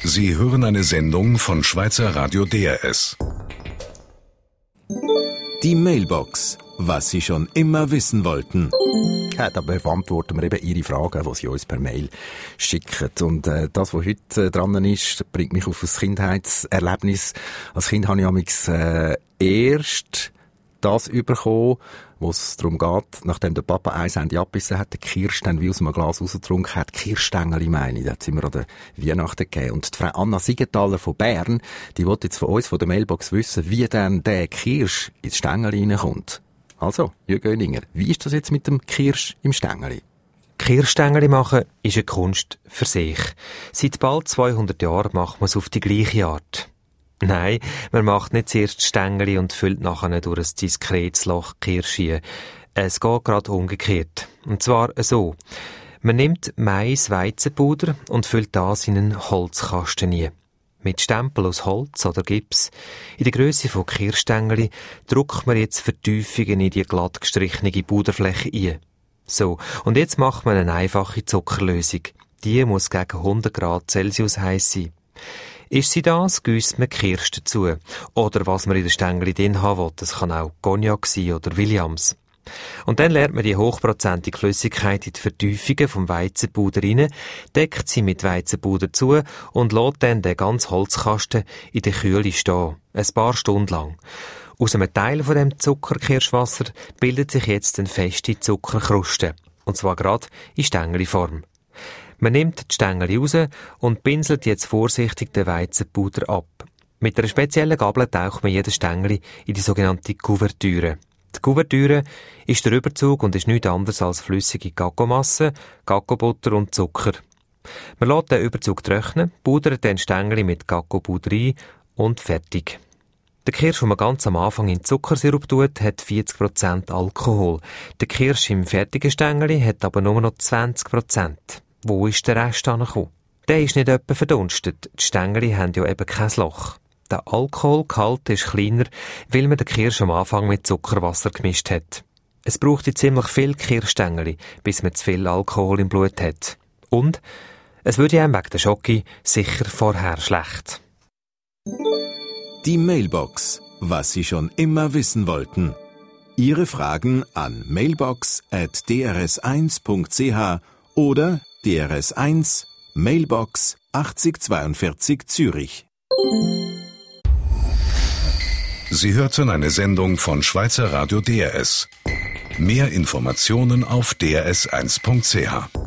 Sie hören eine Sendung von Schweizer Radio DRS. Die Mailbox. Was Sie schon immer wissen wollten. Ja, da beantworten wir eben Ihre Fragen, die Sie uns per Mail schicken. Und das, was heute dran ist, bringt mich auf ein Kindheitserlebnis. Als Kind habe ich amigs erst das bekommen, wo es darum geht, nachdem der Papa eins Ende abgebissen hat, der Kirsch dann wie aus einem Glas rausgetrunken hat, Kirschstängeli meine ich, das hat es immer an der Weihnachten gegeben. Und die Frau Anna Siegenthaler von Bern, die will jetzt von uns, von der Mailbox wissen, wie dann der Kirsch ins Stängeli reinkommt. Also, Jürgen Oeninger, wie ist das jetzt mit dem Kirsch im Stängeli? Kirschstängeli machen ist eine Kunst für sich. Seit bald 200 Jahren macht man es auf die gleiche Art. Nein, man macht nicht zuerst Stängeli und füllt nachher durch ein diskretes Loch Kirsche. Es geht gerade umgekehrt. Und zwar so. Man nimmt Mais-Weizenpuder und füllt das in einen Holzkasten ein. Mit Stempel aus Holz oder Gips. In der Grösse von Kirschstängeli drückt man jetzt Vertiefungen in die glatt gestrichene Puderfläche ein. So, und jetzt macht man eine einfache Zuckerlösung. Die muss gegen 100 Grad Celsius heiß sein. Ist sie das, gießt man Kirsch dazu. Oder was man in den Stängeli drin haben will. Das kann auch Cognac sein oder Williams. Und dann leert man die hochprozentige Flüssigkeit in die Vertiefungen vom Weizenpuder rein, deckt sie mit Weizenpuder zu und lässt dann den ganzen Holzkasten in der Kühle stehen. Ein paar Stunden lang. Aus einem Teil von dem Zuckerkirschwasser bildet sich jetzt eine feste Zuckerkruste. Und zwar gerade in Stängeliform. Man nimmt die Stängeli raus und pinselt jetzt vorsichtig den Weizenpuder ab. Mit einer speziellen Gabel taucht man jedes Stängeli in die sogenannte Kuvertüre. Die Kuvertüre ist der Überzug und ist nichts anderes als flüssige Kakaomasse, Kakaobutter und Zucker. Man lässt den Überzug trocknen, pudert den Stängeli mit Kakaopuder ein und fertig. Der Kirsch, den man ganz am Anfang in Zuckersirup tut, hat 40% Alkohol. Der Kirsch im fertigen Stängeli hat aber nur noch 20%. Wo ist der Rest angekommen? Der ist nicht etwa verdunstet. Die Stängeli haben ja eben kein Loch. Der Alkoholgehalt ist kleiner, weil man den Kirsch am Anfang mit Zuckerwasser gemischt hat. Es braucht ziemlich viel Kirschstängeli, bis man zu viel Alkohol im Blut hat. Und es würde einem wegen der Schoki sicher vorher schlecht. Die Mailbox. Was Sie schon immer wissen wollten. Ihre Fragen an mailbox@drs1.ch oder DRS1 Mailbox 8042 Zürich. Sie hörten eine Sendung von Schweizer Radio DRS. Mehr Informationen auf drs1.ch.